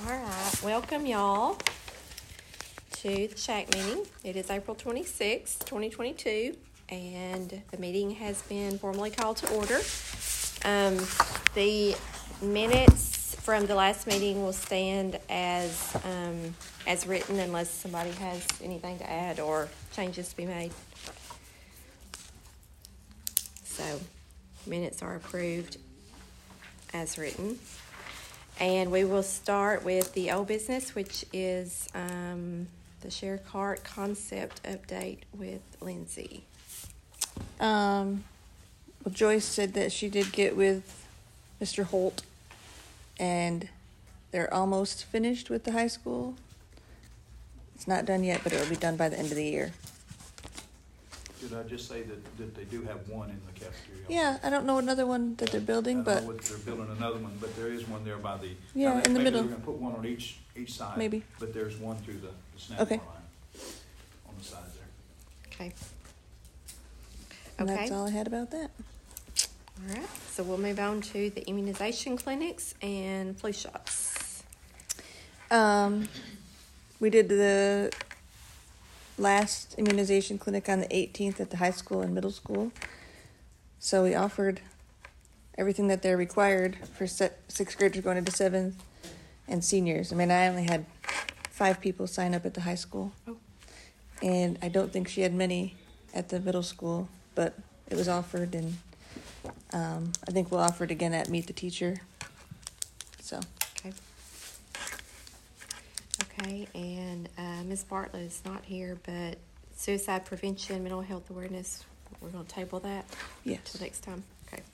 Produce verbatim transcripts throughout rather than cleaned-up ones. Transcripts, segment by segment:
All right, welcome y'all to the Shack meeting. It is April twenty-sixth, twenty twenty-two, and the meeting has been formally called to order. Um, the minutes from the last meeting will stand as um, as written unless somebody has anything to add or changes to be made. So, minutes are approved as written. And we will start with the old business, which is um, the share cart concept update with Lindsay. Um, well, Joyce said that she did get with Mister Holt, and they're almost finished with the high school. It's not done yet, but it will be done by the end of the year. Did I just say that, that they do have one in the cafeteria? Yeah, I don't know another one that they're building, I but don't know what they're building another one, but there is one there by the. Yeah, I mean, in the maybe middle. They're gonna put one on each, each side. Maybe. But there's one through the, the snack Okay. bar line on the side there. Okay. and Okay. that's all I had about that. All right. So we'll move on to the immunization clinics and flu shots. Um, we did the last immunization clinic on the eighteenth at the high school and middle school. So we offered everything that they're required for se- sixth graders going into seventh and seniors. I mean, I only had five people sign up at the high school. Oh. And I don't think she had many at the middle school, but it was offered, and um, I think we'll offer it again at Meet the Teacher. So. Okay. Okay, and uh, Miz Bartlett is not here, but suicide prevention, mental health awareness, we're going to table that Yes. till next time. Okay.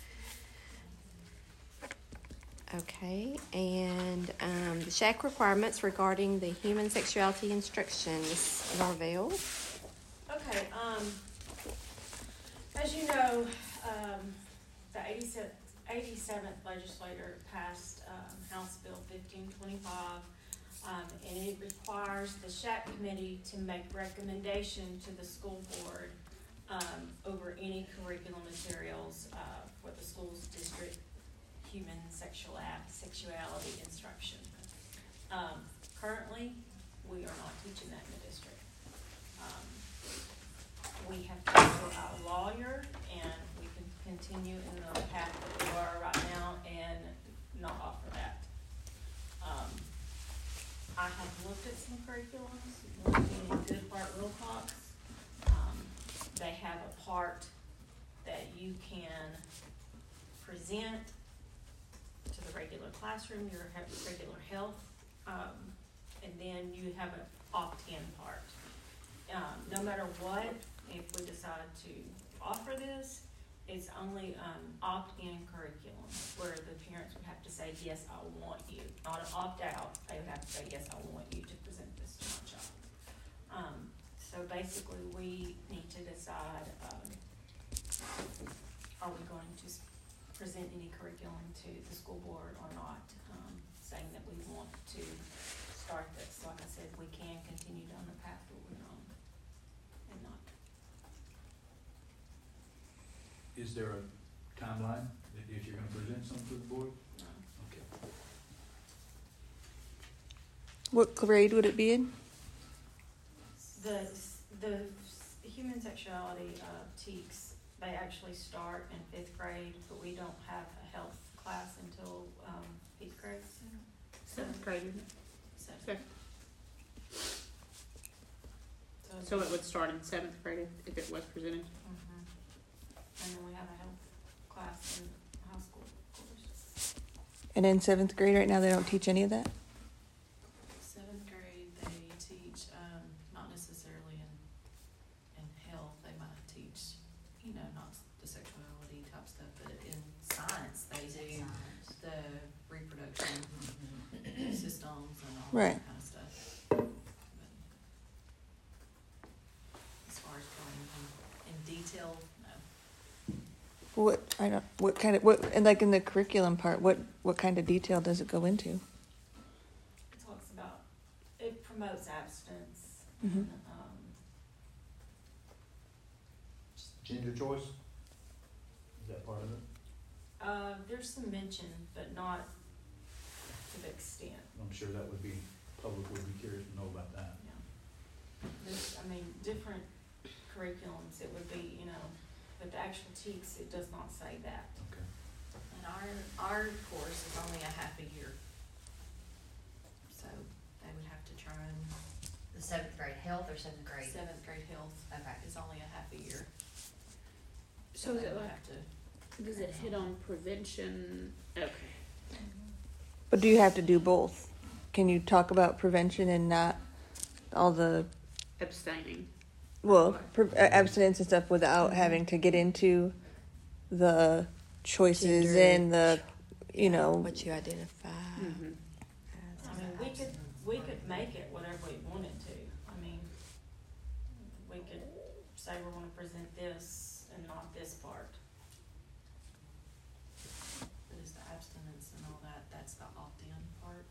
Okay, and um, the Shack requirements regarding the human sexuality instructions, Norville. Okay, um, as you know, um, the eighty-seventh legislature passed, um, House Bill fifteen twenty-five, um, and it requires the Shack Committee to make recommendation to the school board, um, over any curriculum materials, uh, for the school's district human sexual sexuality instruction. Um, currently, we are not teaching that in the district. Um, we have to go to our lawyer, and we can continue in the path that we are right now and not offer that. Um, I have looked at some curriculums, looking at Good Part Wilcox. Um, they have a part that you can present to the regular classroom, your regular health, um, and then you have an opt-in part. Um, no matter what, if we decide to offer this, it's only um, opt-in curriculum where the parents would have to say, yes, I want you. Not an opt-out, they would have to say, yes, I want you to present this to my child. Um, so basically, we need to decide, um, are we going to present any curriculum to the school board or not, um, saying that we want to start this. Like I said, we can continue down the path that we're on and not. Is there a timeline if if you're gonna present something to the board? No. Okay. What grade would it be in? The, the human sexuality, uh, teaks, they actually start in fifth grade, but we don't have a health class until, um, eighth grade. Seventh grade, isn't it? Seventh. Seventh. So, So it would start in seventh grade if, if it was presented. Mhm. And then we have a health class in high school, of course. And in seventh grade right now, they don't teach any of that? Seventh grade, they teach, um, not necessarily in, in health, they might teach, you know, not the sexuality type stuff, but in science, they do the reproduction systems and all Right. that kind of stuff. But as far as going in, in detail, no. What, I don't, what kind of, what, and like in the curriculum part, what, what kind of detail does it go into? It talks about, it promotes abstinence. Mhm. And, um, Gender choice? Is that part of it? uh, there's some mention, but not to the extent. Okay. I'm sure that would be, public would be curious to know about that. There's, I mean, different curriculums, it would be, you know, but the actual teaks, it does not say that. Okay. And our, our course is only a half a year. So they would have to try and, The seventh grade health or seventh grade? seventh grade health Okay. is only a half a year. So is they it would like, have to, does it hit on prevention? Okay. But do you have to do both? Can you talk about prevention and not all the, Abstaining. well, pre- uh, abstinence and stuff without having to get into the choices Gender. and the, you know, What you identify. Mm-hmm. as. I mean, we could, we could make it whatever we wanted to. I mean, we could say we're gonna present this and not this part. but it's the abstinence and all that, that's the opt-in part.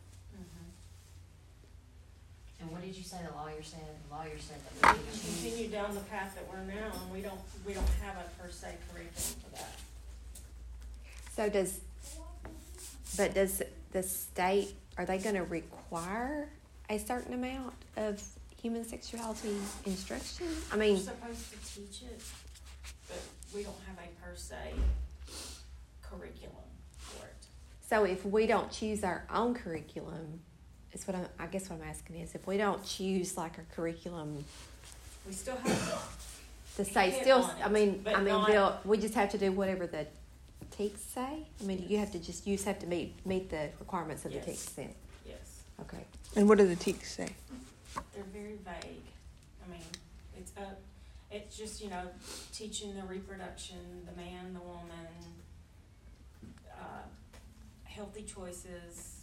And what did you say the lawyer said? The lawyer said that We we can could choose. continue down the path that we're now, and we don't, we don't have a per se curriculum for that. So does, but does the state, are they gonna require a certain amount of human sexuality instruction? I We're mean, supposed to teach it, but we don't have a per se curriculum for it. so if we don't choose our own curriculum, is what I'm, I guess what I'm asking is, if we don't choose like our curriculum, We still have the state Hit still, on it, I mean, but I mean, not- they'll, we just have to do whatever the teaks say? I mean, you have to just, you just have to meet, meet the requirements of the Yes. teaks then? yes, Okay. and what do the teaks say? they're very vague. I mean, it's up, it's just, you know, teaching the reproduction, the man, the woman, uh, healthy choices,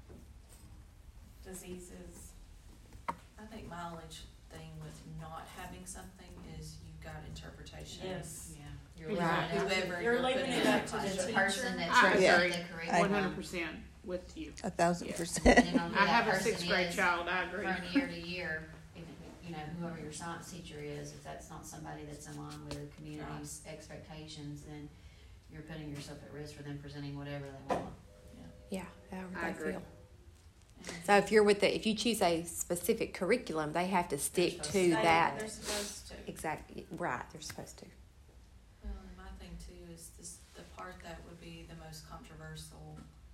diseases. I think my only ch- thing with not having something is you've got interpretation. Yes. Yeah. You're Right. leaving it up to- Whoever You're you're leaving putting it in up that to the classroom. The person that I chose agree. the One curriculum. hundred percent with you. A thousand Yeah. percent. Depending on who I that have a person sixth grade is child, I agree. From year to year, if, you know, whoever your science teacher is, if that's not somebody that's in line with the community's expectations, then you're putting yourself at risk for them presenting whatever they want. Yeah, however I they agree. feel. And So if you're with the, if you choose a specific curriculum, they have to stick supposed to to. They- that. They're supposed to. Exactly, right, they're supposed to. Well, and my thing too is this, the part that would be the most controversial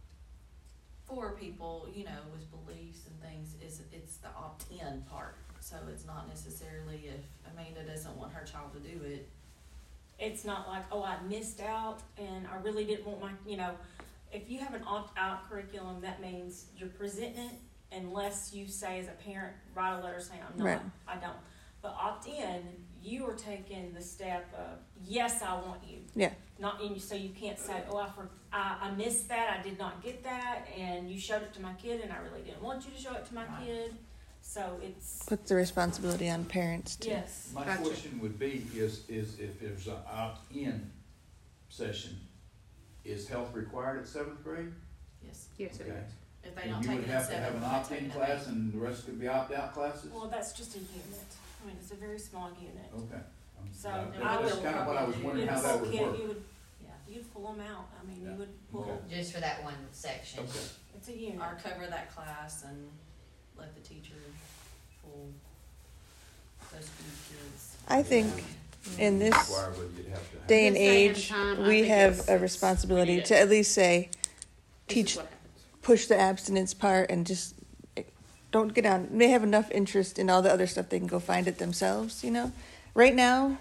for people, you know, with beliefs and things, is it's the opt-in part. So it's not necessarily if Amanda doesn't want her child to do it. It's not like, oh, I missed out and I really didn't want my, you know, if you have an opt-out curriculum, that means you're presenting it unless you say as a parent, write a letter saying, I'm not, Right. I don't. But opt-in, you are taking the step of, yes, I want you. Yeah. Not in, so you can't say, oh, I, for, I, I missed that, I did not get that, and you showed it to my kid and I really didn't want you to show it to my Right. kid. So it's, Puts the responsibility on parents too. yes. My Gotcha. question would be, is, is if there's an opt-in session, is health required at seventh grade? Yes. Yes, it Okay. is. If they And don't you take would it at have to seven, have an they opt-in take it at class eight. and the rest could be opt-out classes? Well, that's just a unit. I mean, it's a very small unit. Okay. Um, So, that- I That's would kind of what I was probably wondering You'd how that pull would kid- work. You would, Yeah. you'd pull them out. I mean, Yeah. you would pull, Okay. Just for that one section. Okay. it's a unit. Or cover that class and let the teacher pull those few kids. I think in this Require whether you'd have to have- day and This day and age, time, I we think have it's- a it's- responsibility we need to it. at least say, This teach, is what happens. push the abstinence part and just eh, don't get on. They have enough interest in all the other stuff, they can go find it themselves, you know? Right now,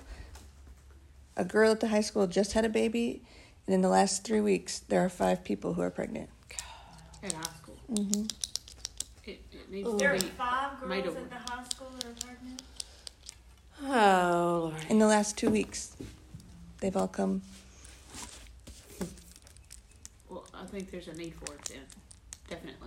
a girl at the high school just had a baby, and in the last three weeks, there are five people who are pregnant. At high school. Mm-hmm. It, it needs There to are be five made girls over. at the high school that are pregnant. Oh, Lord. In the last two weeks, they've all come. Well, I think there's a need for it then, definitely.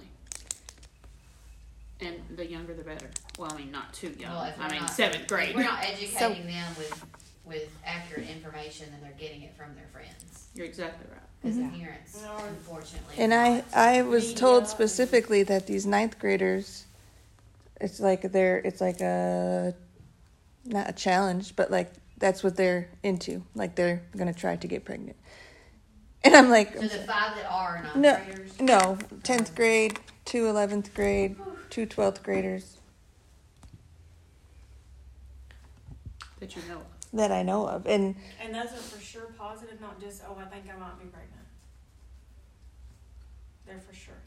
And the younger the better. Well, I mean, not too young. Well, if I we're mean, not- seventh If grade. we're not educating them with, with accurate information, then they're getting it from their friends. You're exactly right. Because Mhm. the parents, No. unfortunately. And are I, not. I was Media told and- specifically that these ninth graders, it's like they're, it's like a, not a challenge, but like that's what they're into. Like they're gonna try to get pregnant. And I'm like, So the five that are ninth No. graders. no, tenth grade, two eleventh grade, two twelfth graders That you know of. that I know of. And And those are for sure positive, not just, oh, I think I might be pregnant. They're for sure.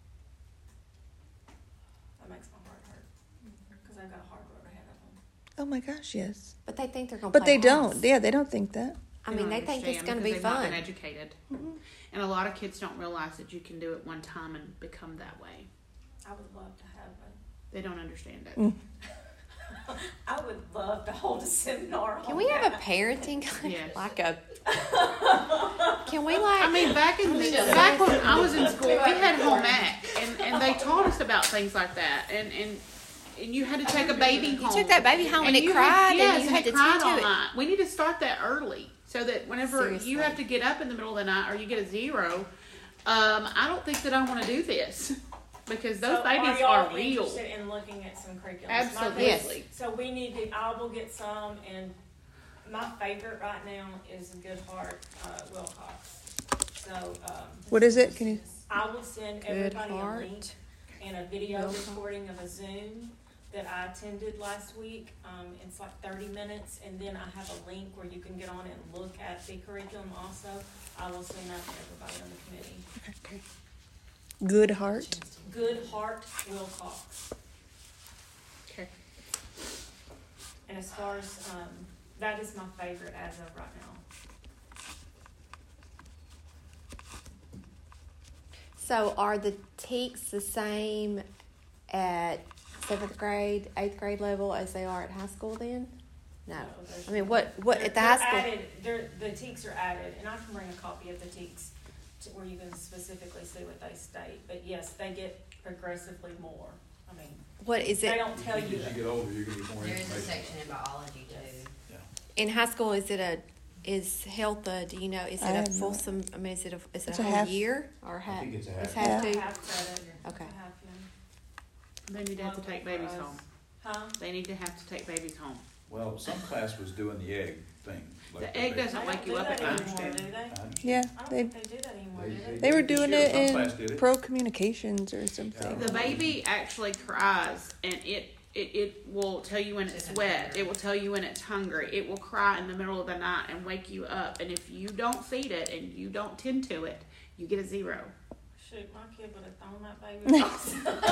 That makes my heart hurt, because I've got a hard road ahead of them. oh my gosh, yes. But they think they're gonna But play they house. don't. Yeah, they don't think that. I mean, they don't think it's understand gonna be because they've not fun. been educated. Mm-hmm. And a lot of kids don't realize that you can do it one time and become that way. I would love to have a, They don't understand it. Mm. I would love to hold a seminar on Can we have a that. parenting Yes. like a? Can we like? I mean, back in the, back when I was in school, we had home ec, and, and they taught us about things like that, and and, and you had to take a baby home. you took that baby home and, it you cried, had, yes, and you had it to cried tend all to it. night. We need to start that early, so that whenever Seriously. you have to get up in the middle of the night or you get a zero, um, I don't think that I want to do this because those So babies y'all are real. interested in looking at some curriculum? Absolutely. Yes. So we need to, I will get some, and my favorite right now is Good Heart, uh, Wilcox. So, um, What is it? Can you? I will send Good everybody a Heart. link and a video Wilcox. recording of a Zoom that I attended last week. Um, it's like thirty minutes, and then I have a link where you can get on and look at the curriculum also. I will send that to everybody on the committee. Good Heart. Good Heart Wilcox. Okay. And as far as, um, that is my favorite as of right now. So are the teaks the same at seventh grade, eighth grade level as they are at high school? Then, no. No, there's I mean, no- what what They're- at the high they're school? Added, they're, the teaks are added, and I can bring a copy of the teaks to where you can specifically see what they state. But yes, they get progressively more. I mean, What is they it don't tell you As that. you get older, you're gonna get more There is a information. section in biology too. in high school? Is it a is health? A, do you know? Is I it a have no- fulsome? I mean, is it a is it It's a a whole half- year or half? think it's a It's half. half Yeah. two. Half credit. Okay. It's a half, yeah. They need to have to take babies home. Huh? They need to have to take babies home. Well, some class was doing the egg thing. like The egg they- doesn't They wake don't you do up that at I night. anymore, understand. do they? I understand. Yeah, I don't they think they do that anymore, They- do they? they were This doing year, it some class did in it. pro communications or something. The baby actually cries, and it, it, it will tell you when it's wet. It will tell you when it's hungry. It will cry in the middle of the night and wake you up. And if you don't feed it and you don't tend to it, you get a zero. Shoot, my kid would have thrown that baby off.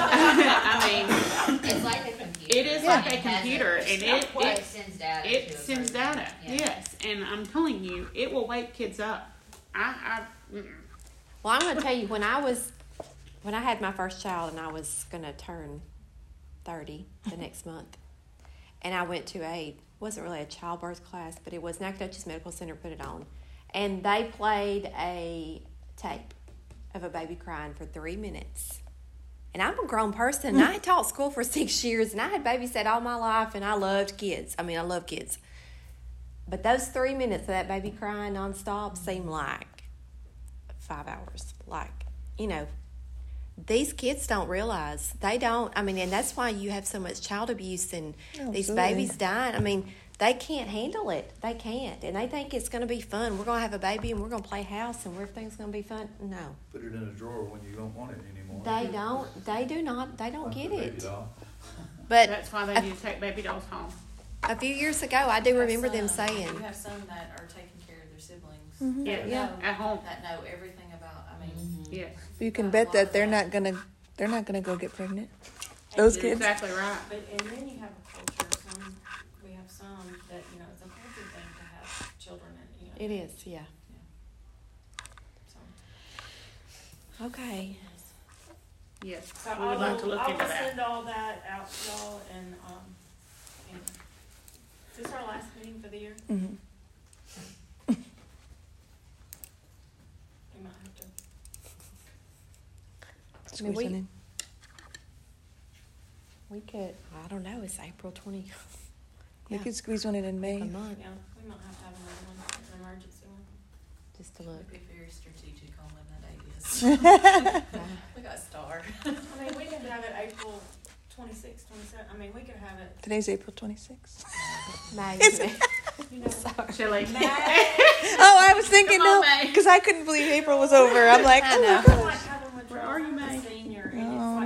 I mean, It's like a computer. it is Yeah. like a It has computer, and it, Well, it it sends data. It to a sends program. data, Yeah. yes, and I'm telling you, it will wake kids up. I, I, mm-mm. Well, I'm going to tell you, when I was, when I had my first child and I was going to turn thirty the next month, and I went to a, wasn't really a childbirth class, but it was Nacogdoches Medical Center put it on, and they played a tape of a baby crying for three minutes. And I'm a grown person, and I had taught school for six years, and I had babysat all my life, and I loved kids. I mean, I love kids. But those three minutes of that baby crying nonstop seemed like five hours. Like, you know, these kids don't realize. They don't. I mean, and that's why you have so much child abuse and these Absolutely. babies dying. I mean, they can't handle it. They can't. And they think it's going to be fun. We're going to have a baby and we're going to play house and everything's going to be fun. No. Put it in a drawer when you don't want it anymore. They don't. They do not. They don't Like get the baby it. doll. But That's why they need to take baby dolls home. a few years ago, I do You have remember them some- saying, You have some that are taking care of their siblings. Mhm. Yeah, that Yeah. know- at home. That know everything about, I mean, Mhm. Yes, You can bet that they're not gonna they're not gonna go get pregnant. Those And you're kids. exactly right. But, and then you have a culture, some, we have some that, you know, it's a culture thing to have children and, you know. it is, yeah. So, Okay. Yes, so we I would like to will, look I into will that. send all that out to y'all and, um, and, is this our last meeting for the year? Mm-hmm. We might have to. I mean, Squeeze we- one in. We could, I don't know, it's April twentieth. We Yeah, could squeeze one in in May. a month, Yeah, we might have to have another one, an emergency one. just to look. we'd be very strategic on when that date is. Yeah. We got starred. I mean, we could have it April twenty-sixth, twenty-seventh, I mean, we could have it, Today's April twenty-sixth. May. Is you know, Sorry. Chili. May. Oh, I was thinking Come on, no, May. because I couldn't believe April was over. I'm like, I oh know. my It's like gosh. having Where are you, withdrawal as May? a senior, and Oh, it's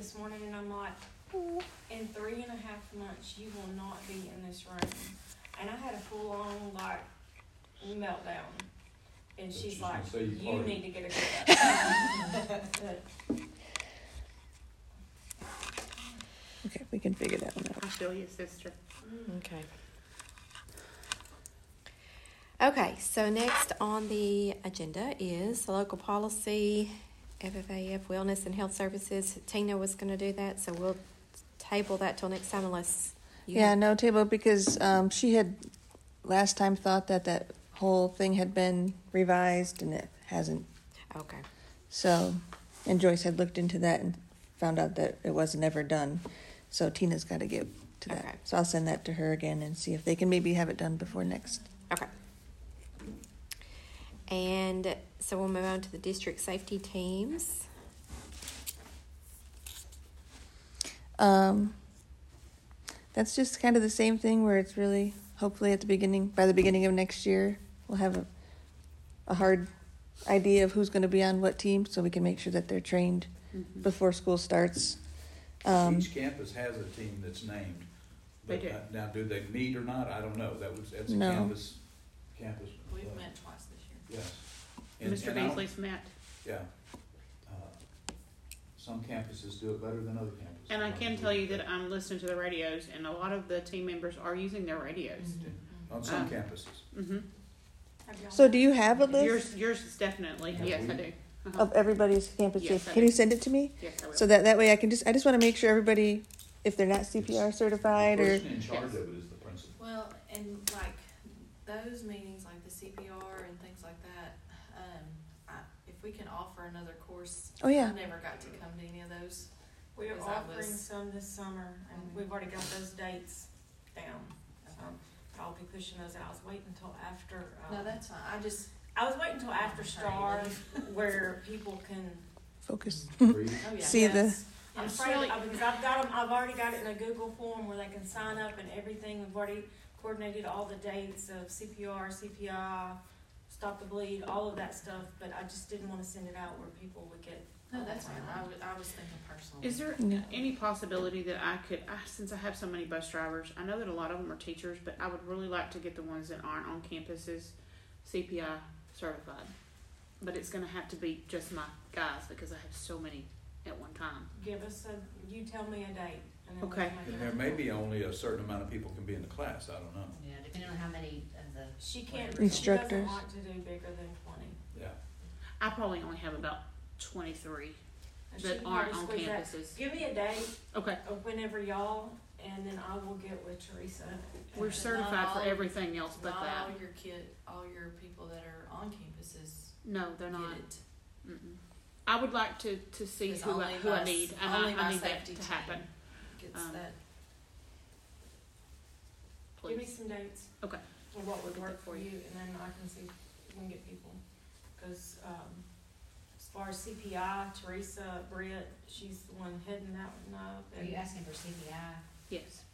this morning and I'm like, in three and a half months, you will not be in this room. And I had a full-on, like, meltdown. And But she's she's like, gonna say you you partied. need to get a grip. But Okay, we can figure that one out. I feel you, sister. Okay. Okay, so next on the agenda is the local policy, F F A F Wellness and Health Services. Tina was gonna do that, so we'll table that till next time unless you. Yeah, have- no table because um, she had last time thought that that whole thing had been revised and it hasn't. Okay, So, and Joyce had looked into that and found out that it wasn't ever done. So Tina's got to get to that. Okay. So I'll send that to her again and see if they can maybe have it done before next. okay. And so we'll move on to the district safety teams. Um, that's just kind of the same thing where it's really hopefully at the beginning, by the beginning of next year, we'll have a, a hard idea of who's going to be on what team so we can make sure that they're trained Mhm. before school starts. Um, Each campus has a team that's named. They But do. uh, now, do they meet or not? I don't know. That was, that's a No. campus, campus. We've uh, met twice this year. Yes. And- Mister and I don't- Beasley's met. Yeah. Uh, Some campuses do it better than other campuses. And I can tell you that I'm listening to the radios, and a lot of the team members are using their radios. On some um, campuses. Mm-hmm. have y'all- so do you have a list Yours, yours is definitely, Yeah, yes, we- I do. Uh-huh. of everybody's campus? Yes, I Can do. you send it to me? Yes, I will. So that, that way I can just, I just want to make sure everybody, if they're not C P R certified The or, person in charge of it is the principal. Well, and like those meetings, like the C P R and things like that, um, I, if we can offer another course. oh yeah, I never got to come to any of those. We are Because I offering was- some this summer, and Mhm. we've already got those dates down. So I'll be pushing those out. I was waiting until after. Um, No, that's fine. I just, I was waiting until after Sorry. stars, where people can. focus. Breathe. oh yeah. See the- yes. I'm It's afraid really- I- because I've got them. I've already got it in a Google form where they can sign up and everything. We've already coordinated all the dates of C P R, C P I, Stop the Bleed, all of that stuff. But I just didn't want to send it out where people would get. No, that's fine. I was, I was thinking personally. Is there Yeah. any possibility that I could, I, since I have so many bus drivers, I know that a lot of them are teachers, but I would really like to get the ones that aren't on campuses C P I certified. But it's gonna have to be just my guys because I have so many at one time. Give us a. You tell me a date. And then Okay. We'll make And it there happen. may be only a certain amount of people can be in the class. I don't know. Yeah, depending on how many of the. She can't. whatever. She doesn't Instructors. want to do bigger than twenty. Yeah. I probably only have about twenty-three And she that can aren't probably on squeeze that. campuses. Give me a date Okay, of whenever y'all, and then I will get with Teresa. we're And- certified for all- everything else but Not that. all your kid, all your people that are on campuses No, they're get not. it. Mm-mm. I would like to, to see Because who I, only who I my- need, and only I, my I need that safety to team happen, Gets Um, that. Give me please. some dates. Okay. Of what would Get work that for for you, you. and then I can see if we can get people. Cause, um, as far as C P I, Teresa, Britt, she's the one heading that one up. Are you and- asking for C P I? Yes.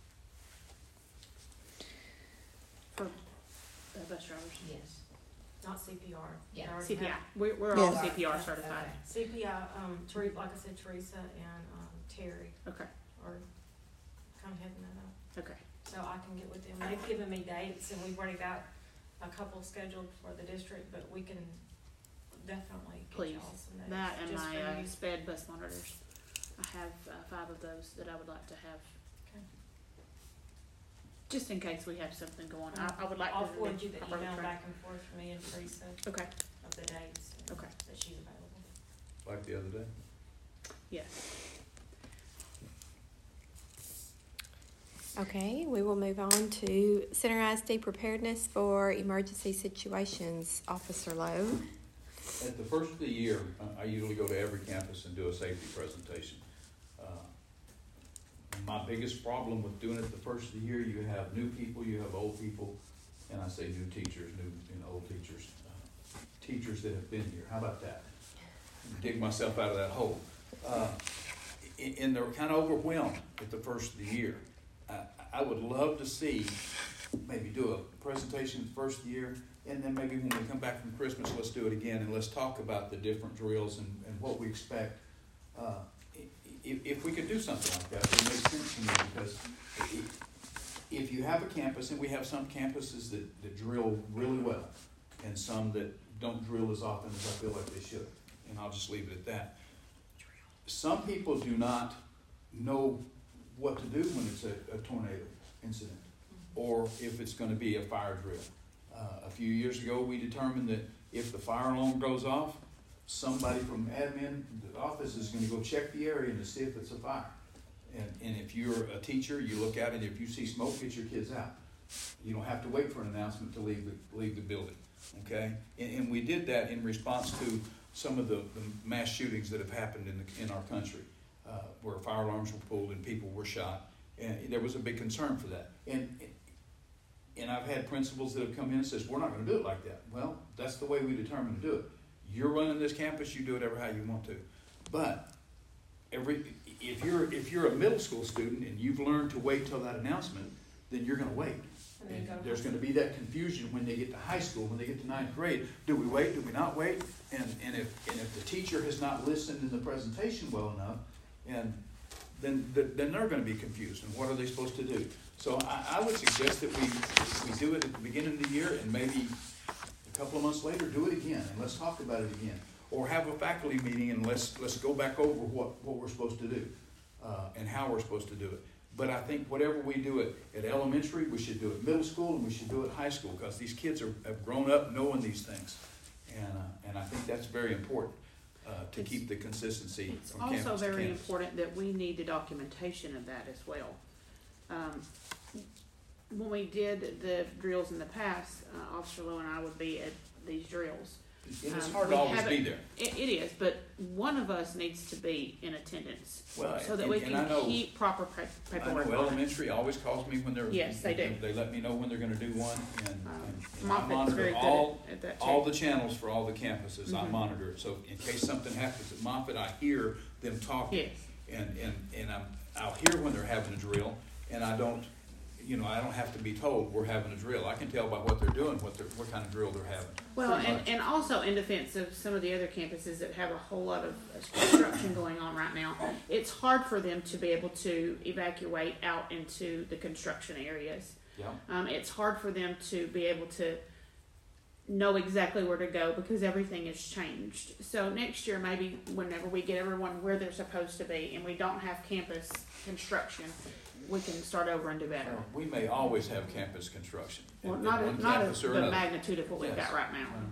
For uh, bus drivers. Yes. Not C P R. Yeah. They already C P I. have- We're, we're all Yes. C P R Okay. certified. C P I, um, Teresa, like I said, Teresa and, um, Terry Okay. are kinda heading that up. Okay. So I can get with them. They've given me dates and we've already got a couple scheduled for the district, but we can definitely get Please. y'all some dates. That and just my for uh, you. sped bus monitors. I have uh, five of those that I would like to have. Okay. Just in case we have something going. I, I would like I'll to. forward you the properly email trained. back and forth from me and Teresa Okay. of the dates and Okay. that she's available. Like the other day. Yes. Okay, we will move on to Center I S D preparedness for emergency situations. Officer Lowe. At the first of the year, uh, I usually go to every campus and do a safety presentation. Uh, My biggest problem with doing it the first of the year, you have new people, you have old people, and I say new teachers, new and old teachers, uh, teachers that have been here. How about that? Dig myself out of that hole. Uh, and, and they're kind of overwhelmed at the first of the year. I, I would love to see, maybe do a presentation the first of the year, and then maybe when we come back from Christmas, let's do it again, and let's talk about the different drills and, and what we expect. Uh, it, if, if we could do something like that, it makes sense to me, because if, if you have a campus, and we have some campuses that, that drill really well, and some that don't drill as often as I feel like they should, and I'll just leave it at that. Some people do not know what to do when it's a, a tornado incident, or if it's gonna be a fire drill. Uh, a few years ago, we determined that if the fire alarm goes off, somebody from admin, the office is gonna go check the area to see if it's a fire. And, and if you're a teacher, you look at it, if you see smoke, get your kids out. You don't have to wait for an announcement to leave the, leave the building, okay? And, and we did that in response to some of the, the mass shootings that have happened in the, in our country, uh, where fire alarms were pulled and people were shot. And there was a big concern for that. And, and I've had principals that have come in and says, we're not gonna do it like that. Well, that's the way we determined to do it. You're running this campus, you do it ever how you want to. But every, if you're, if you're a middle school student and you've learned to wait till that announcement, then you're gonna wait. And there's gonna be that confusion when they get to high school, when they get to ninth grade. Do we wait, do we not wait? And, and if, and if the teacher has not listened in the presentation well enough, and then, then they're gonna be confused. And what are they supposed to do? So I, I would suggest that we, we do it at the beginning of the year, and maybe a couple of months later, do it again, and let's talk about it again. Or have a faculty meeting, and let's, let's go back over what, what we're supposed to do, uh, and how we're supposed to do it. But I think whatever we do it at elementary, we should do it middle school, and we should do it high school, because these kids are, have grown up knowing these things. And, uh, and I think that's very important, uh, to It's- keep the consistency It's from campus to also very campus. important that we need the documentation of that as well. Um, when we did the drills in the past, uh, Officer Lowe and I would be at these drills. And it's Um, hard we to always haven't- be there. It, it is, but one of us needs to be in attendance, Well, so that and- we and I can know- keep proper pa- I know paperwork on it. elementary always calls me when they're. Yes, they do. They let me know when they're gonna do one, and, Um, and- and I Moffitt's monitor very good all, at, at that all too. the channels for all the campuses, I Mhm. monitor it, so in case something happens at Moffitt, I hear them talking. Yes, And, and, and I'm, I'll hear when they're having a drill, and I don't, you know, I don't have to be told we're having a drill. I can tell by what they're doing, what they're, what kind of drill they're having. well, Pretty and, much. and also in defense of some of the other campuses that have a whole lot of construction going on right now, it's hard for them to be able to evacuate out into the construction areas. Yeah, Um, it's hard for them to be able to know exactly where to go because everything has changed. So next year, maybe whenever we get everyone where they're supposed to be and we don't have campus construction, we can start over and do better. Well, we may always have campus construction. at- Well, at not, one not of campus or the another. magnitude of what we've Yes. got right now. Um,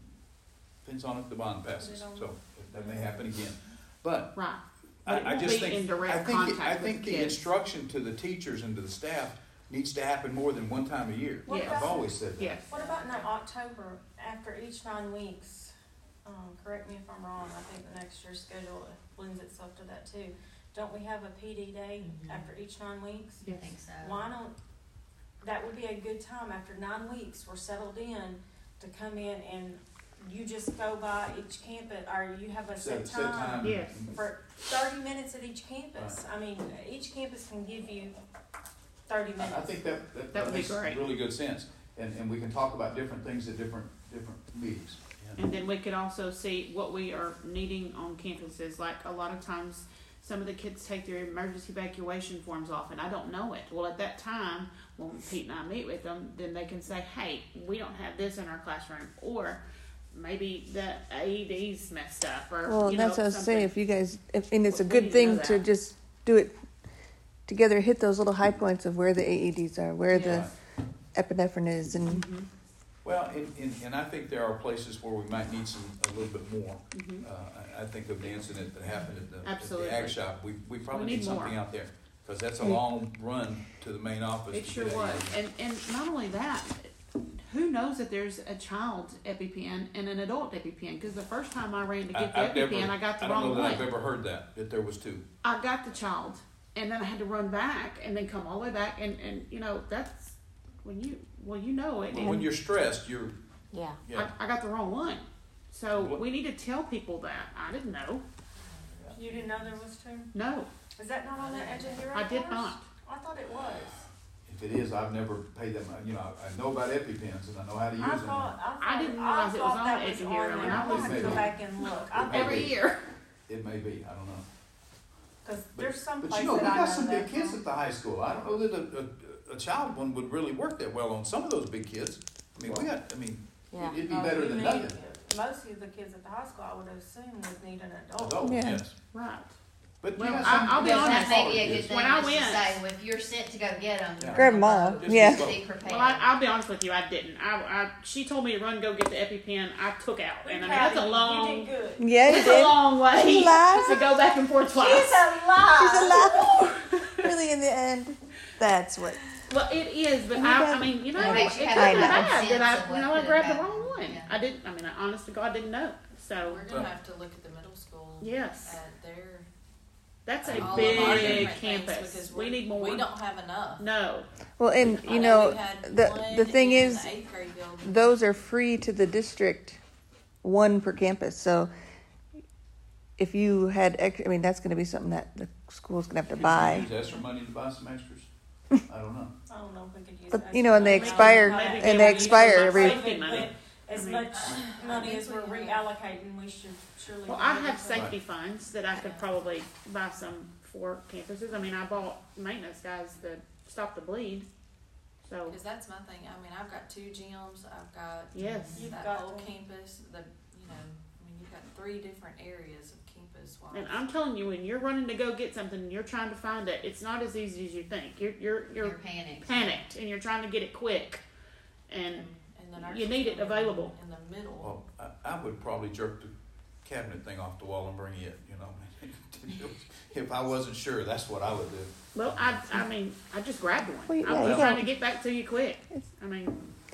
Depends on if the bond passes, so that may happen again. But Right. But it I, I won't just be in think, I direct think, contact I with think the the kids. instruction to the teachers and to the staff needs to happen more than one time a year. What Yes. I've about- always said that. Yes. What about in that October, after each nine weeks, um, correct me if I'm wrong, I think the next year's schedule lends itself to that too. Don't we have a P D day after each nine weeks? I think so. Why don't, that would be a good time, after nine weeks, we're settled in, to come in and you just go by each campus, or you have a set Set, set time time. Yes. for thirty minutes at each campus. I mean, each campus can give you thirty I, minutes. I think that, that, That that would be makes great. really good sense. And, and we can talk about different things at different, different meetings. And then we could also see what we are needing on campuses. Like a lot of times, some of the kids take their emergency evacuation forms off, and I don't know it. Well, at that time, when Pete and I meet with them, then they can say, "Hey, we don't have this in our classroom," or maybe the A E D's messed up, or Well, you that's know, what I was something. saying. If you guys, if, and it's a We good need to thing know to that. just do it together, hit those little high points of where the A E Ds are, where Yeah. the epinephrine is, and Mhm, Well, and, and, and I think there are places where we might need some, a little bit more. mhm. Uh, I, I think of the incident that happened at the, at Absolutely. the ag shop. We, we probably We need need something more. out there, because that's a Mm. long run to the main office. It to sure get was. that. And and not only that, who knows that there's a child EpiPen and an adult EpiPen? Because the first time I ran to I- get the I've never- EpiPen, I got the I don't wrong know that one. I've ever heard that, that there was two. I got the child, and then I had to run back and then come all the way back, and, and you know that's when you well you know it. When, when you're stressed, you're, Yeah. yeah. I, I got the wrong one, so What- we need to tell people that. I didn't know. You didn't know there was two? No, Is that not on that edge of your I did not. I thought it was. If it is, I've never paid them, you know, I I know about EpiPens and I know how to use I them. thought, I thought. I didn't realize it was thought on that the edge was of here, on and there. I I'm gonna have to was- go back and look. I It may thought- Every be. year. It may be, I don't know. Cause there's some But places you know, we that I got know some big that kids from. at the high school. I don't know that a, a, a child one would really work that well on some of those big kids. I mean, we got, I mean, Yeah. it'd be No, better you than need- nothing. Most of the kids at the high school, I would assume, would need an adult. Adult, Yeah. yes. Right. But Well, you got I- some. I'll be you got some honest. That may be a smaller good kids. thing, When I just to went- say, well, if you're sent to go get them. Yeah. Grab 'em all. Just Yeah. go. Be prepared. Well, I, I'll be honest with you, I didn't. I, I, she told me to run, go get the EpiPen. I took out, We and I mean proud that's a of you. long, You did good. Yeah, you it's a did. long way She lied. to go back and forth twice. She's alive. She's alive. Really, in the end, that's what. Well, it is, but And you I, got- I mean, you know, It it, makes it's you not have a bad sense that I, of what you know, I could grabbed the have wrong one. Yeah. I didn't. I mean, I, honest to God, didn't know. So We're gonna have to look at the middle school. yes, At their. that's a all of our big different things, campus. because We we're- need more. We don't have enough. No, Well, and I you know, we had the one the thing in is, the eighth grade building. those are free to the district, one per campus. So if you had, ex- I mean, that's going to be something that the school's going to have to Could you buy. use ESSER money to buy some extras? I don't know. I don't know if we could use But, that. you know, and they Maybe expire- not. maybe and they they would use expire some every- safety money. As I mean, much I money think as we're we reallocating, we should surely. Well, be I able have to- safety funds that I could probably buy some for campuses. I mean, I bought maintenance guys that stop the bleed. So Cause that's my thing, I mean, I've got two gyms, I've got. yes, You've That got whole to. campus, the, you know, I mean, you've got three different areas of campus wise. and I'm telling you, when you're running to go get something, and you're trying to find it. It's not as easy as you think. You're you're you're, You're panicked. panicked, and you're trying to get it quick. And And, and the you nurses need it come in available. In the middle. Well, I, I would probably jerk the cabinet thing off the wall and bring it, you know. If I wasn't sure, that's what I would do. well, I I mean, I just grabbed one. Well, yeah, I was you trying don't- to get back to you quick. I mean,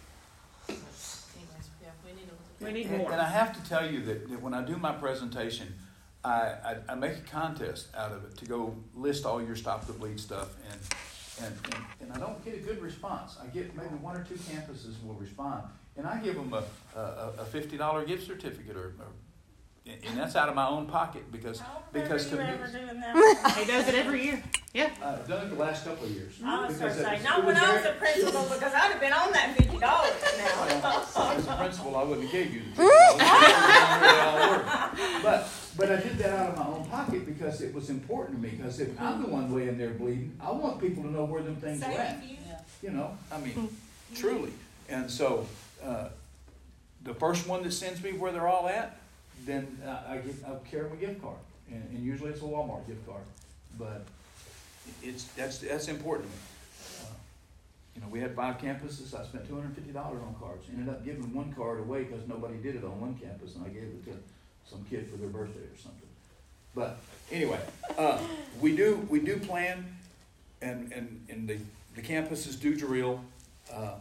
Anyways, yeah, we need to look at we that. need And, more. and I have to tell you that, that when I do my presentation, I, I, I make a contest out of it to go list all your Stop the Bleed stuff, and, and, and, and I don't get a good response. I get maybe one or two campuses will respond, and I give them a, a, a fifty dollar gift certificate, or, or and and that's out of my own pocket, because I don't because to remember me, you ever doing that. He does it every year. Yeah. I've done it the last couple of years. I was gonna Because say, it- not it when I was very- a principal, because I'd have been on that fifty dollars now. Well, as a principal, I wouldn't have gave you the fifty dollars. But, but I did that out of my own pocket because it was important to me, because if I'm the one laying there bleeding, I want people to know where them things are at. Save you. Yeah. You know, I mean, truly. And so, uh, the first one that sends me where they're all at, then I, I get, I carry them a gift card. And, and usually it's a Walmart gift card. But it's, that's, that's important to me. Uh, You know, we had five campuses, I spent two hundred and fifty dollars on cards. Ended up giving one card away because nobody did it on one campus, and I gave it to some kid for their birthday or something. But anyway, uh, we do, we do plan, and, and, and the, the campuses do drill. Uh,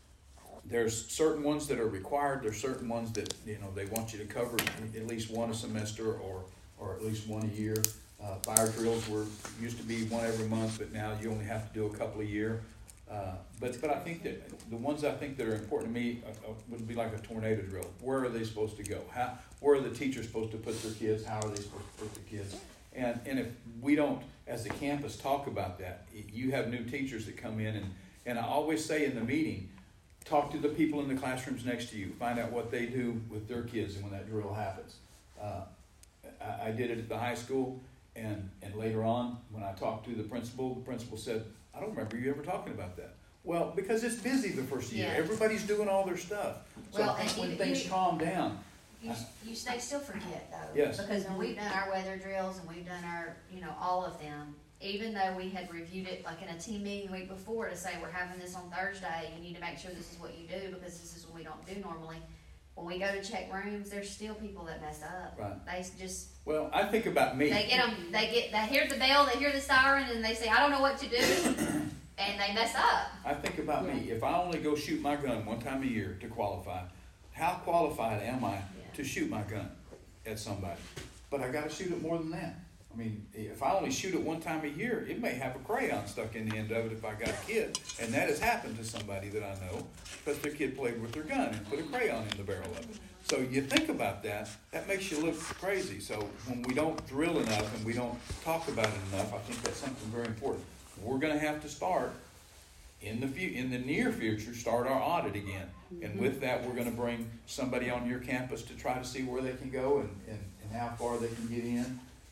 There's certain ones that are required, there's certain ones that, you know, they want you to cover at least one a semester, or, or at least one a year. Uh, fire drills were, used to be one every month, but now you only have to do a couple a year. Uh, but, but I think that the ones I think that are important to me uh, uh, would be like a tornado drill. Where are they supposed to go? How, where are the teachers supposed to put their kids? How are they supposed to put their kids? And, and if we don't, as a campus, talk about that, you have new teachers that come in, and, and I always say in the meeting, talk to the people in the classrooms next to you. Find out what they do with their kids and when that drill happens. Uh, I, I did it at the high school, and, and later on, when I talked to the principal, the principal said, I don't remember you ever talking about that. Well, because it's busy the first year. Yeah. Everybody's doing all their stuff. So Well, I think and when you- things you- calm down, You, you they still forget though. Yes. Because when we've done our weather drills and we've done our, you know, all of them, even though we had reviewed it like in a team meeting the week before to say we're having this on Thursday, you need to make sure this is what you do because this is what we don't do normally. When we go to check rooms, there's still people that mess up. Right. They just well, I think about me. they get them. They get they hear the bell, they hear the siren, and they say I don't know what to do, and they mess up. I think about me. If I only go shoot my gun one time a year to qualify, how qualified am I to shoot my gun at somebody? But I got to shoot it more than that. I mean, if I only shoot it one time a year, it may have a crayon stuck in the end of it if I got a kid. And that has happened to somebody that I know because their kid played with their gun and put a crayon in the barrel of it. So you think about that, that makes you look crazy. So when we don't drill enough and we don't talk about it enough, I think that's something very important. We're going to have to start in the few, in the near future, start our audit again. And with that, we're going to bring somebody on your campus to try to see where they can go and, and, and how far they can get in.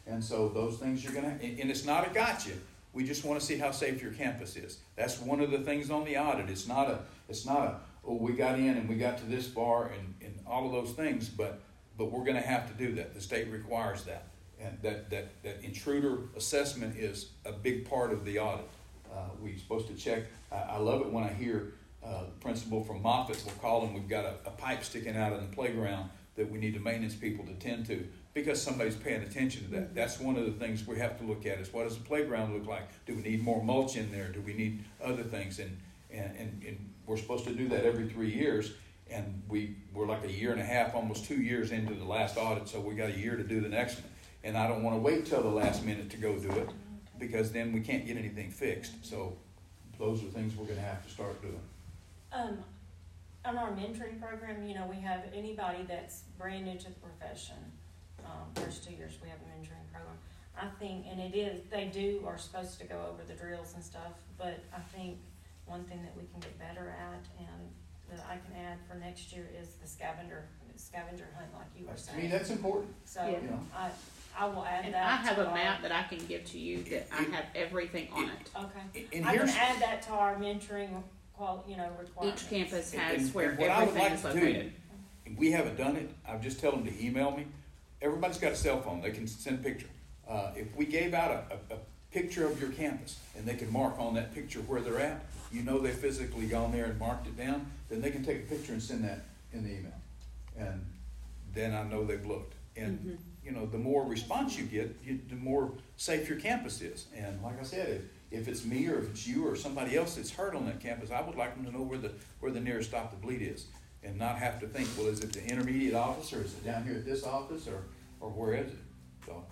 And so those things you're gonna, and, and it's not a gotcha. We just want to see how safe your campus is. That's one of the things on the audit. It's not a, it's not a, oh, we got in and we got to this far and, and all of those things, but but we're going to have to do that. The state requires that. And that, that, that intruder assessment is a big part of the audit. Uh, we're supposed to check. I, I love it when I hear uh, the principal from Moffitt will call and we've got a, a pipe sticking out in the playground that we need the maintenance people to tend to because somebody's paying attention to that. That's one of the things we have to look at is what does the playground look like? Do we need more mulch in there? Do we need other things? And and, and, and we're supposed to do that every three years. And we, we're like a year and a half, almost two years into the last audit, so we got a year to do the next one. And I don't want to wait till the last minute to go do it because then we can't get anything fixed. So those are things we're going to have to start doing. Um, on our mentoring program, you know, we have anybody that's brand new to the profession. Um, first two years we have a mentoring program. I think, and it is, they do, are supposed to go over the drills and stuff, but I think one thing that we can get better at and that I can add for next year is the scavenger, scavenger hunt like you were To me, saying. that's important. So, You know. I, I will add And that I have to a our- map that I can give to you that I have everything on it. Okay. And I can here's, add that to our mentoring, qual, you know, requirements. Each campus And- has and- where and what I would everything like is to do- located. we haven't done it. I just tell them to email me. Everybody's got a cell phone. They can send a picture. Uh, if we gave out a, a, a picture of your campus and they can mark on that picture where they're at, you know they physically gone there and marked it down, then they can take a picture and send that in the email. And then I know they've looked. And, Mhm. you know, the more response you get, you, the more safe your campus is. And like I said, if, if it's me or if it's you or somebody else that's hurt on that campus, I would like them to know where the, where the nearest stop the bleed is. And not have to think, well, is it the intermediate office or is it down here at this office or, or where is it? So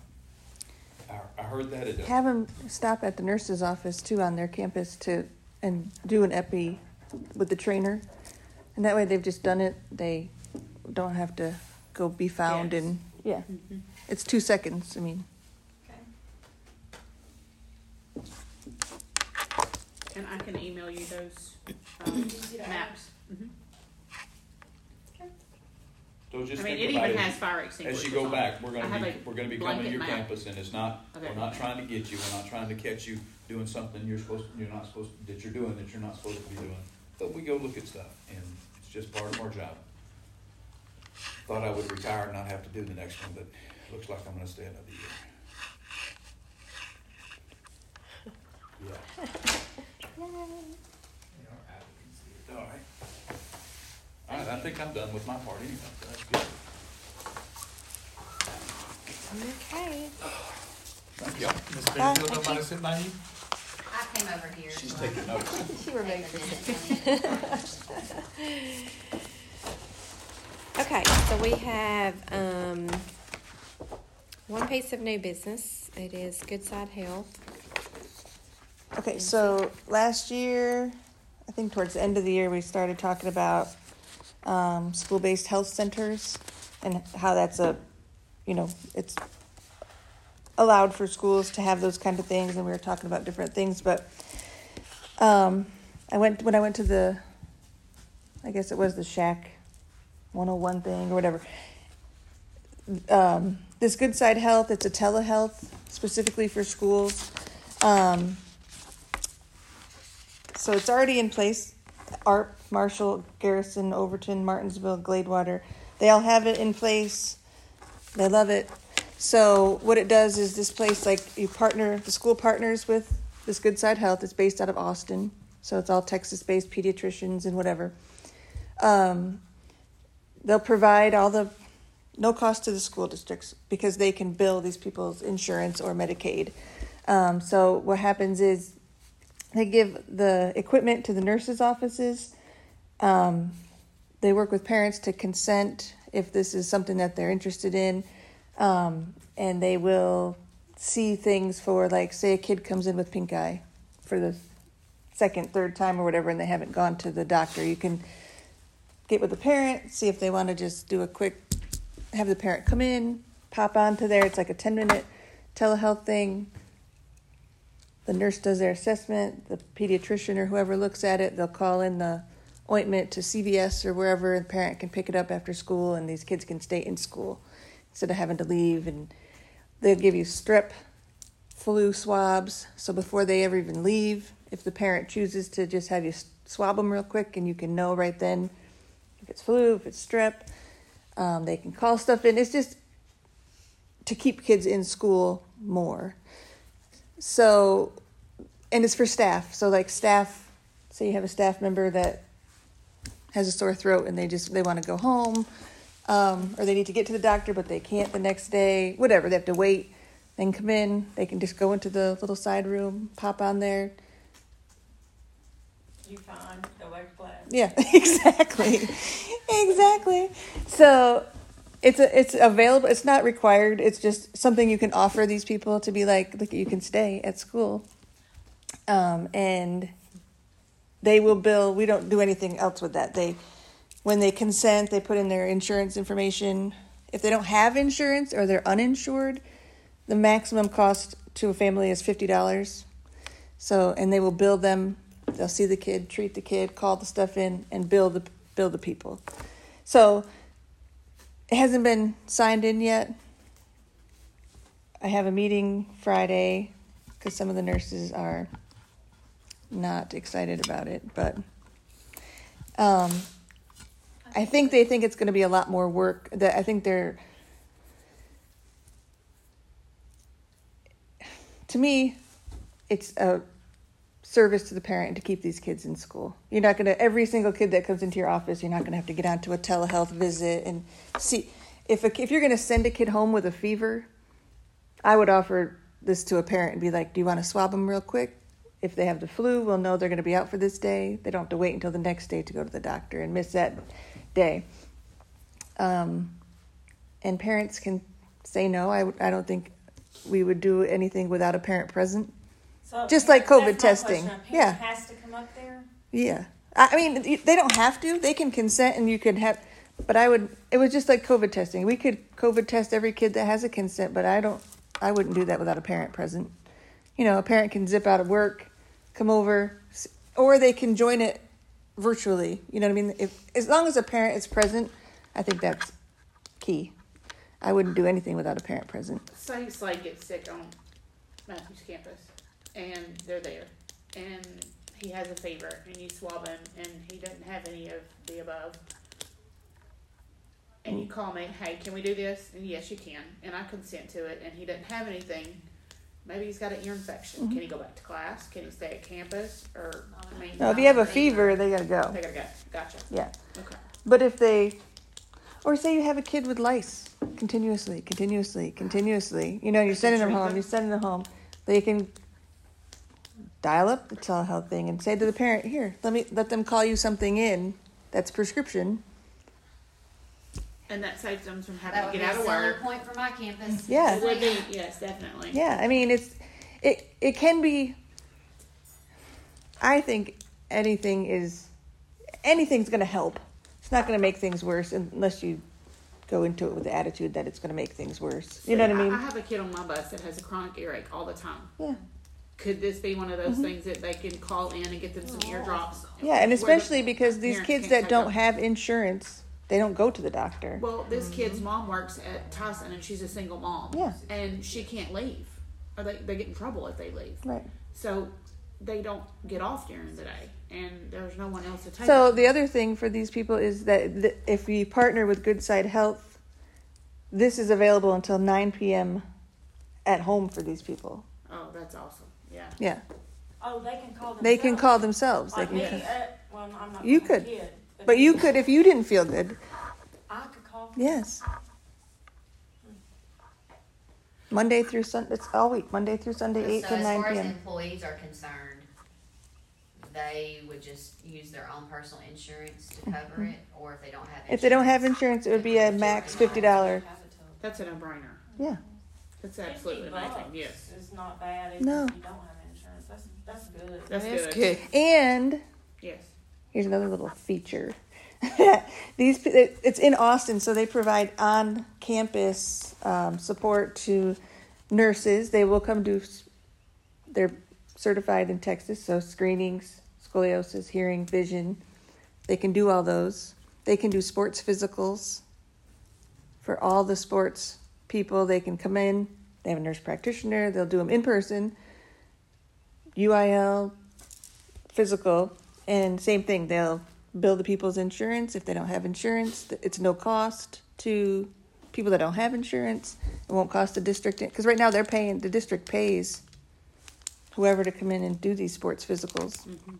I, I heard that it does. Have them stop at the nurse's office too on their campus to and do an epi with the trainer, and that way they've just done it. They don't have to go be found Yes. and yeah, Mhm. it's two seconds. I mean, Okay. And I can email you those um, Easy to add. maps. Mhm. So just I mean, think it about even it. has fire extinguishers. As you go on back, it. we're I gonna have be, a we're gonna be coming to blanket your map. campus and it's not, Okay. we're not trying to get you, we're not trying to catch you doing something you're supposed, you're not supposed, that you're doing that you're not supposed to be doing. But we go look at stuff and it's just part of our job. Thought I would retire and not have to do the next one, but looks like I'm gonna stay another year. Yeah. All right. All right, I think I'm done with my part anyway, so that's good. Okay. Thank you. Miss Bye, Fairfield, thank nobody you. sit by you? I came over here. She's so I taking notes. She remained take the minutes. Okay, so we have um, one piece of new business. It is Goodside Health. okay. So last year, I think towards the end of the year, we started talking about um, school-based health centers and how that's a, you know, it's allowed for schools to have those kind of things, and we were talking about different things. But um, I went when I went to the, I guess it was the Shack one oh one thing or whatever. Um, this Good Side Health, it's a telehealth specifically for schools. Um, so it's already in place. Arp, Marshall, Garrison, Overton, Martinsville, Gladewater, they all have it in place. They love it. So what it does is this place, like you partner, the school partners with this Good Side Health. It's based out of Austin. So it's all Texas-based pediatricians and whatever. Um, they'll provide all the, no cost to the school districts because they can bill these people's insurance or Medicaid. Um, so what happens is they give the equipment to the nurses' offices. Um, they work with parents to consent if this is something that they're interested in. Um, and they will see things for, like, say a kid comes in with pink eye for the second, third time or whatever, and they haven't gone to the doctor. You can get with the parent, see if they want to just do a quick, have the parent come in, pop onto there. It's like a ten-minute telehealth thing. The nurse does their assessment. The pediatrician or whoever looks at it, they'll call in the ointment to C V S or wherever, and the parent can pick it up after school, and these kids can stay in school instead of having to leave. And They'll give you strep, flu swabs. So before they ever even leave, if the parent chooses to just have you swab them real quick, and you can know right then if it's flu, if it's strep. Um, they can call stuff in. It's just to keep kids in school more. So, and it's for staff. So like staff, say you have a staff member that has a sore throat and they just, they want to go home, um, or they need to get to the doctor, but they can't the next day, whatever, they have to wait, they can come in, they can just go into the little side room, pop on there. You find the wet glass. Yeah, exactly. Exactly. So it's a, it's available. It's not required. It's just something you can offer these people to be like, look, you can stay at school. Um, and they will bill. We don't do anything else with that. They, when they consent, they put in their insurance information. If they don't have insurance or they're uninsured, the maximum cost to a family is fifty dollars. So, and they will bill them. They'll see the kid, treat the kid, call the stuff in, and bill the bill the people. So it hasn't been signed in yet. I have a meeting Friday because some of the nurses are not excited about it, but um, I think they think it's going to be a lot more work. That I think they're, to me, it's a service to the parent to keep these kids in school. You're not going to, every single kid that comes into your office, you're not going to have to get onto a telehealth visit and see. If a, if you're going to send a kid home with a fever, I would offer this to a parent and be like, do you want to swab them real quick? If they have the flu, we'll know they're going to be out for this day. They don't have to wait until the next day to go to the doctor and miss that day. Um, and parents can say no. I, I don't think we would do anything without a parent present. So Just like that's my COVID testing. question. A Yeah. parent has to come up there? Yeah. I I mean, they don't have to. They can consent and you can have, but I would, it was just like COVID testing. We could COVID test every kid that has a consent, but I don't, I wouldn't do that without a parent present. You know, a parent can zip out of work, come over, or they can join it virtually. You know what I mean? If, as long as a parent is present, I think that's key. I wouldn't do anything without a parent present. Say Slade gets sick on Matthews campus, and they're there, and he has a fever, and you swab him, and he doesn't have any of the above. And you call me, hey, can we do this? And yes, you can. And I consent to it, and he doesn't have anything. Maybe he's got an ear infection. Mm-hmm. Can he go back to class? Can he stay at campus? Or, I mean, No, if you have a fever, they gotta go. they gotta go. Gotcha. Yeah. Okay. But if they, or say you have a kid with lice continuously, continuously, continuously, you know, you're sending them home, you're sending them home, they can dial up the telehealth thing and say to the parent, here, let me, let them call you something in that's prescription. And that saves them from That having would to be get a out of selling work. point for my campus. Yeah. It would be, yes, definitely. Yeah, I mean, it's, it, it can be, I think anything is, anything's going to help. It's not going to make things worse unless you go into it with the attitude that it's going to make things worse. You know what I mean? I have a kid on my bus that has a chronic earache all the time. Yeah. Could this be one of those things that they can call in and get them some eardrops? Yeah, and Where the especially because these parents kids can't that take don't them. have insurance, they don't go to the doctor. Well, this kid's mom works at Tyson, and she's a single mom. Yeah. And she can't leave, or they they get in trouble if they leave. Right. So they don't get off during the day, and there's no one else to take. So them. the other thing for these people is that th- if we partner with Good Side Health, this is available until nine p.m. at home for these people. Oh, that's awesome. Yeah. Yeah. Oh, they can call themselves? They can call themselves. They Like can me, call. uh, well, I'm not. You a could. kid, But you could, if you didn't feel good. I could call. Yes. Monday through Sunday, it's all week, Monday through Sunday, eight So to as nine far as p.m. employees are concerned, they would just use their own personal insurance to cover it, or if they don't have insurance. If they don't have insurance, it would be a max fifty dollars. That's a no-brainer. Yeah. That's absolutely fifty amazing. bucks Yes. is not bad even No. if you don't have insurance. That's, that's good. That's That is good. good. And Yes. here's another little feature. These it's in Austin, so they provide on-campus um, support to nurses. They will come do. They're certified in Texas, so screenings, scoliosis, hearing, vision. They can do all those. They can do sports physicals for all the sports people. They can come in, They have a nurse practitioner. They'll do them in person, U I L, physical, and same thing. They'll bill the people's insurance. If they don't have insurance, it's no cost to people that don't have insurance. It won't cost the district, because right now they're paying, the district pays whoever to come in and do these sports physicals. Mm-hmm.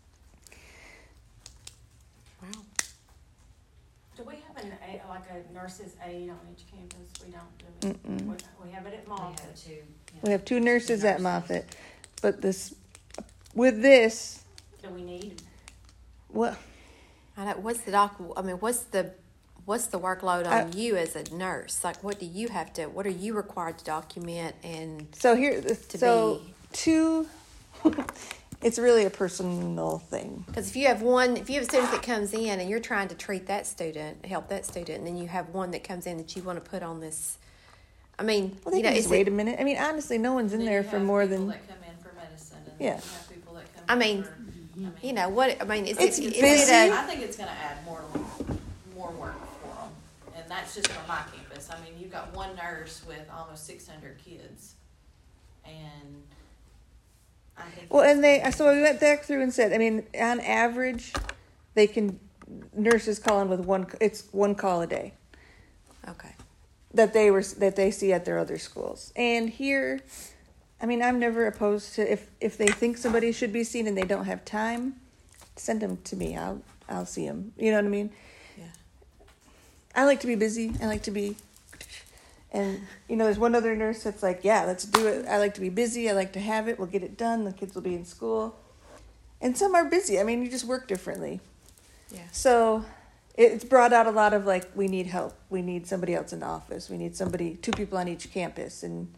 Wow. Do we have an, a- like a nurse's aide on each campus? We don't, do we? Mm-mm. We- We have it at We Moffitt. have two. yeah. We have two nurses at Nurses. Moffitt, but this, with this, Do we need? well, I know, what's the doc, I mean, what's the, what's the workload on I- you as a nurse? Like, what do you have to, what are you required to document and so here, to so be? two, it's really a personal thing. Because if you have one, if you have a student that comes in and you're trying to treat that student, help that student, and then you have one that comes in that you want to put on this, I mean, Well, they you know, can just is wait it, a minute. I mean, honestly, no one's in Then there you for have more people than, that come in for medicine, and Yeah. then you have people that come I in mean, for, I mean, you know, what, I mean, is It's it, is busy. it a, I think it's gonna add more, more work for them, and that's just for my campus. I mean, you've got one nurse with almost six hundred kids, and I think. well, it's- and they, so we went back through and said, I mean, on average, they can, nurses call in with one, it's one call a day okay. that they were, that they see at their other schools. And here, I mean, I'm never opposed to, if, if they think somebody should be seen and they don't have time, send them to me. I'll, I'll see them. You know what I mean? Yeah. I like to be busy. I like to be, and you know, there's one other nurse that's like, yeah, let's do it. I like to be busy. I like to have it. We'll get it done. The kids will be in school. And some are busy. I mean, you just work differently. Yeah. So it's brought out a lot of like, we need help. We need somebody else in the office. We need somebody, two people on each campus. And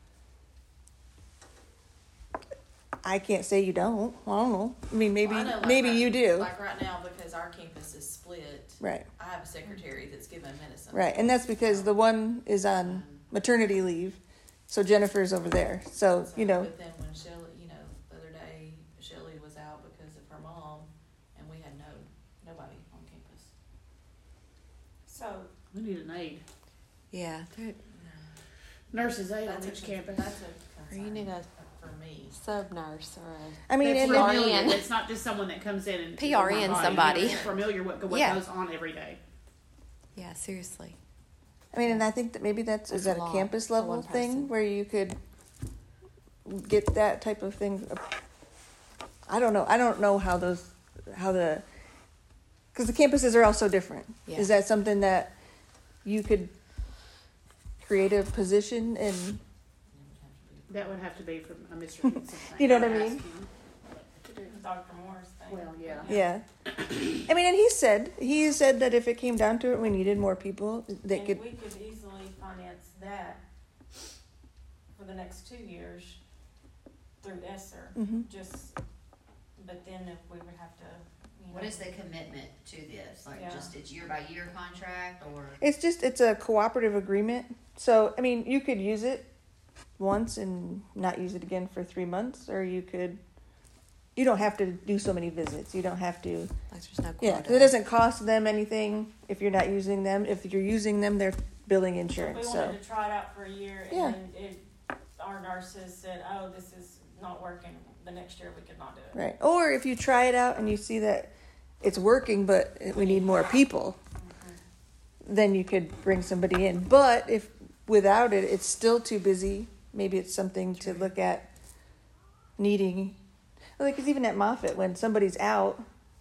I can't say you don't. I don't know. I mean, maybe, Well, I know, like maybe right- you do. Like right now, because our campus is split, Right. I have a secretary that's given medicine. Right. And that's because the one is on maternity leave. So Jennifer's over there. So, So, you know, But then when Shelley, you know, the other day, Shelley was out because of her mom, and we had no, nobody on campus. So, We need an aide. Yeah. there- Nurses aide on That's a each con- campus. That's a Or you concern need a for me. sub nurse or a I mean, That's and P R N. familiar. It's not just someone that comes in and P R N you know, somebody. familiar with what Yeah. goes on every day. yeah, seriously. I mean, and I think that maybe that's, is That's that a a lot campus for level one thing person. where you could get that type of thing? I don't know. I don't know how those, how the, because the campuses are all so different. Yeah. Is that something that you could create a position and, That would have to be from a Mister Henson thing. You know what I I'd mean? ask him to do. Doctor Moore's thing. Well, yeah. yeah. I mean, and he said, he said that if it came down to it, we needed more people that And could, we could easily finance that for the next two years through ESSER, Mhm. just, but then if we would have to, you know. What is the commitment to this? Like, Yeah. just it's year by year contract, or? it's just, it's a cooperative agreement. So, I mean, you could use it once and not use it again for three months, or you could, you don't have to do so many visits. You don't have to, Like there's no yeah, quota. 'cause it doesn't cost them anything if you're not using them. If you're using them, they're billing We insurance. So, wanted to try it out for a year, Yeah. and then it, our nurses said, oh, this is not working, the next year we could not do it. right. Or if you try it out and you see that it's working, but we need more people, then you could bring somebody in. But if without it, it's still too busy, maybe it's something to look at needing. Like, 'cause even at Moffitt, when somebody's out,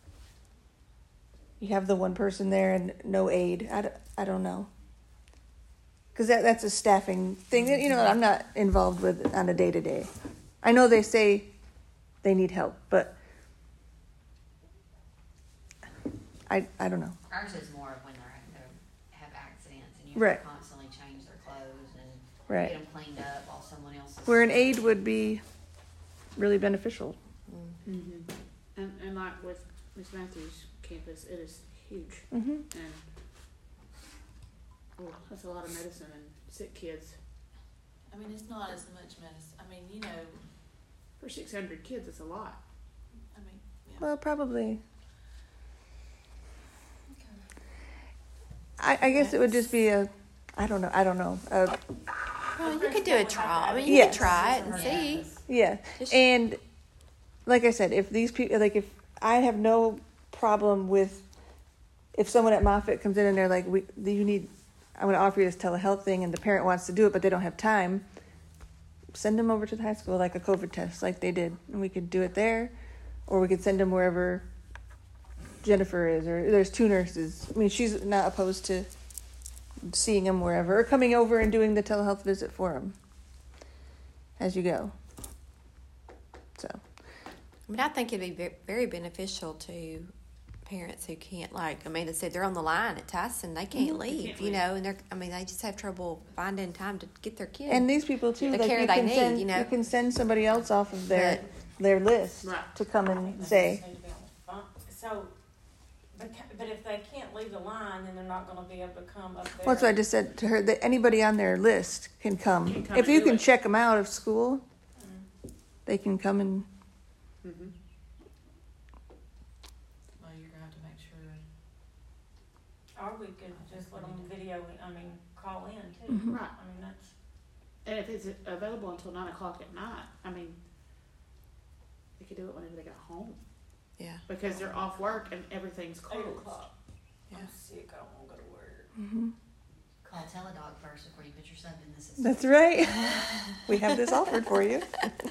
you have the one person there and no aid. I, d- I don't know. Because that, that's a staffing thing that, you know, I'm not involved with on a day to day. I know they say they need help, but I, I don't know. Ours is more of when they're having to have accidents and you Right. have to constantly change their clothes and Right. get them cleaned up while someone else is. Where an aid would be really beneficial. Mm-hmm. And, and like with Miss Matthews' campus, it is huge. Mm-hmm. And oh, that's a lot of medicine and sick kids. I mean, it's not as much medicine, I mean, you know, For six hundred kids, it's a lot. I mean, yeah. Well, probably. I, I guess it would just be a, I don't know, I don't know. A, Well, you could do a trial. I mean, you Yes. could try it and see. Yeah, Just- and like I said, if these people, like if I have no problem with, if someone at Moffitt comes in and they're like, we, you need, I'm going to offer you this telehealth thing, and the parent wants to do it, but they don't have time, send them over to the high school like a COVID test, like they did, and we could do it there, or we could send them wherever Jennifer is, or there's two nurses. I mean, she's not opposed to seeing them wherever, or coming over and doing the telehealth visit for them as you go. So, I mean, I think it'd be ve- very beneficial to parents who can't, like Amanda said, they're on the line at Tyson. They can't leave, can't you leave. know, and they're, I mean, they just have trouble finding time to get their kid. and these people too, The like care you they can need, send, you know. you can send somebody else off of their their list Right. to come and say, Need to be on the phone. So, but, ca- but if they can't leave the line, then they're not gonna be able to come up there. well, that's what I just said to her, that anybody on their list can come. Can come If and you do can it. check them out of school, they can come and, Mm-hmm. Well, you're gonna have to make sure. Or we could just let them video, I mean, call in too. Mhm. Right. I mean, that's, And if it's available until nine o'clock at night, I mean, they could do it whenever they got home Yeah. because they're off work and everything's eight closed. o'clock. Yeah. I'm sick, I don't wanna go to work. mm-hmm. Call Teledog first before you put your son in the system. That's right. We have this offered for you.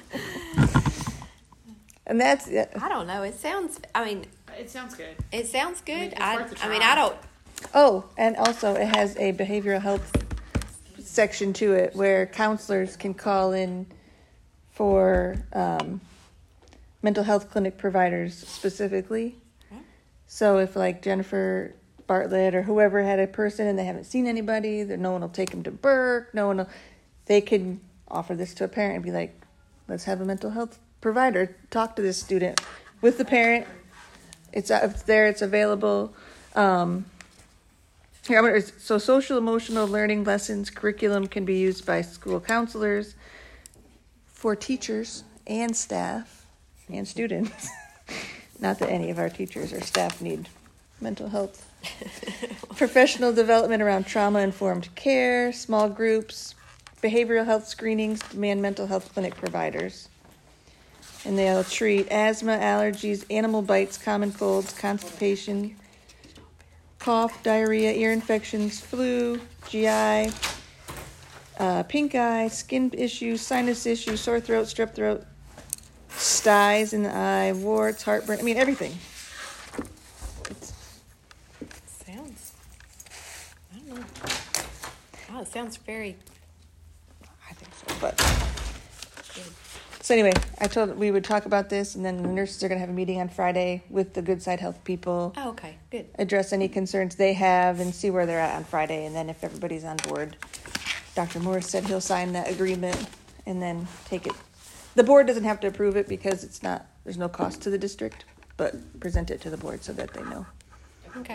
And that's, yeah. I don't know. It sounds, I mean, It sounds good. it sounds I mean, good. it's I, worth a I mean, try. I don't, Oh, and also it has a behavioral health section to it where counselors can call in for um, mental health clinic providers specifically. Okay. So if like Jennifer Bartlett or whoever had a person and they haven't seen anybody, that no one will take them to Burke, no one will, they can offer this to a parent and be like, let's have a mental health provider talk to this student with the parent. It's, uh, it's there, it's available. Um, here, I'm gonna, so social emotional learning lessons curriculum can be used by school counselors, for teachers and staff and students. Not that any of our teachers or staff need mental health. Professional development around trauma-informed care, small groups, behavioral health screenings, demand mental health clinic providers. And they'll treat asthma, allergies, animal bites, common colds, constipation, cough, diarrhea, ear infections, flu, G I, uh, pink eye, skin issues, sinus issues, sore throat, strep throat, styes in the eye, warts, heartburn. I mean, everything. It's, sounds, I don't know. Oh, it sounds very I think so, but. good. So anyway, I told we would talk about this, and then the nurses are going to have a meeting on Friday with the Good Side Health people, Oh, okay, good. address any concerns they have, and see where they're at on Friday. And then if everybody's on board, Doctor Morris said he'll sign that agreement and then take it. The board doesn't have to approve it because it's not, there's no cost to the district, but present it to the board so that they know. Okay.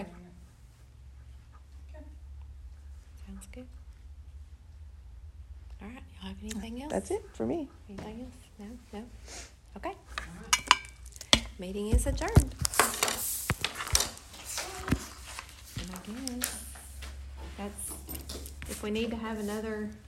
Sounds good. All right, y'all have anything else? That's it for me. Anything else? No? No? Okay. Meeting is adjourned. And I guess that's, if we need to have another